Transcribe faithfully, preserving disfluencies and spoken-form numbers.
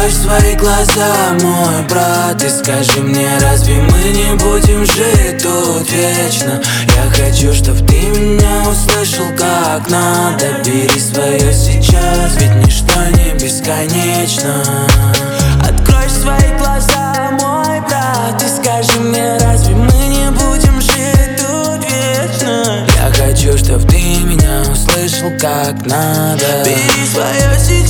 Открой свои глаза, мой брат, и скажи мне, разве мы не будем жить тут вечно? Я хочу, чтоб ты меня услышал как надо. Бери свое сейчас, ведь ничто не бесконечно. Открой свои глаза, мой брат, и скажи мне, разве мы не будем жить тут вечно? Я хочу, чтоб ты меня услышал как надо. Бери свое сейчас.